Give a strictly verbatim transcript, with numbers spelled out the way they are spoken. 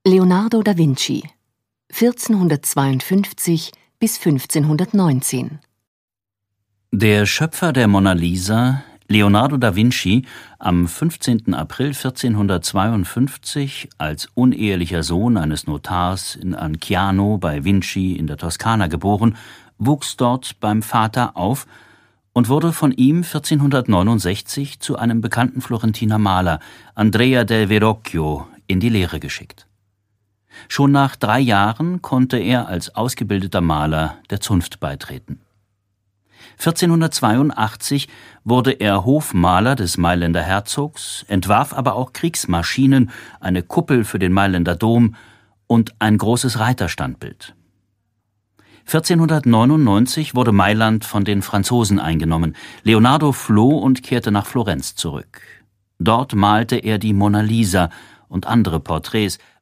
Leonardo da Vinci vierzehnhundertzweiundfünfzig bis fünfzehnhundertneunzehn. Der Schöpfer der Mona Lisa, Leonardo da Vinci, am fünfzehnten April vierzehnhundertzweiundfünfzig als unehelicher Sohn eines Notars in Anciano bei Vinci in der Toskana geboren, wuchs dort beim Vater auf und wurde von ihm vierzehnhundertneunundsechzig zu einem bekannten Florentiner Maler, Andrea del Verrocchio, in die Lehre geschickt. Schon nach drei Jahren konnte er als ausgebildeter Maler der Zunft beitreten. vierzehnhundertzweiundachtzig wurde er Hofmaler des Mailänder Herzogs, entwarf aber auch Kriegsmaschinen, eine Kuppel für den Mailänder Dom und ein großes Reiterstandbild. vierzehnhundertneunundneunzig wurde Mailand von den Franzosen eingenommen. Leonardo floh und kehrte nach Florenz zurück. Dort malte er die Mona Lisa und andere Porträts,